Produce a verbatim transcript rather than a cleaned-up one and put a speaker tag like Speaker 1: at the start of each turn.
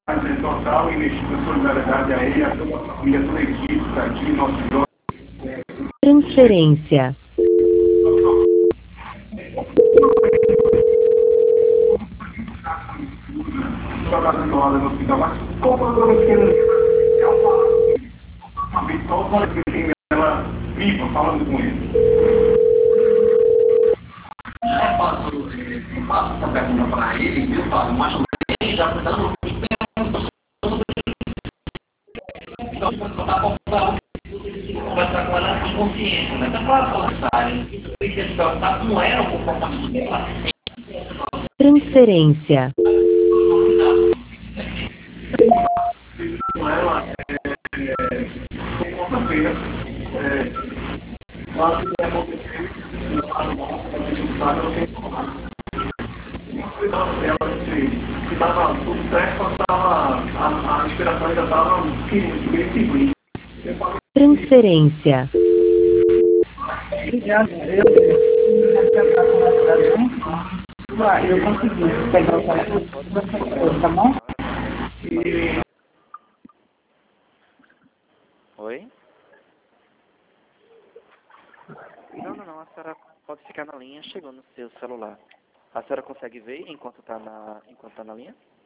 Speaker 1: Em total, investindo solidariedade a ele, a toda a família, toda a equipe, está aqui, nossos jovens.
Speaker 2: Transferência.
Speaker 1: Jogador do lado do hospital, mas como eu não uma vitória que tem ela viva, falando com ele. Já passo, passo essa pergunta para ele, viu, Fábio? Mas também já dando conversar com ela em consciência, né? Então, para conversar, isso foi que eles perguntaram como era o comportamento dela.
Speaker 2: Transferência.
Speaker 1: Não era, quarta-feira, lá que aconteceu, no lado do lado não tem como. Ela disse que estava tudo certo, só estava, a, a inspiração ainda estava bem seguinte.
Speaker 2: Transferência.
Speaker 3: Obrigada. Eu, eu consegui pegar o telefone, tá bom?
Speaker 4: Oi? Não, não, não. A senhora pode ficar na linha. Chegou no seu celular. A senhora consegue ver enquanto está na, enquanto tá na linha?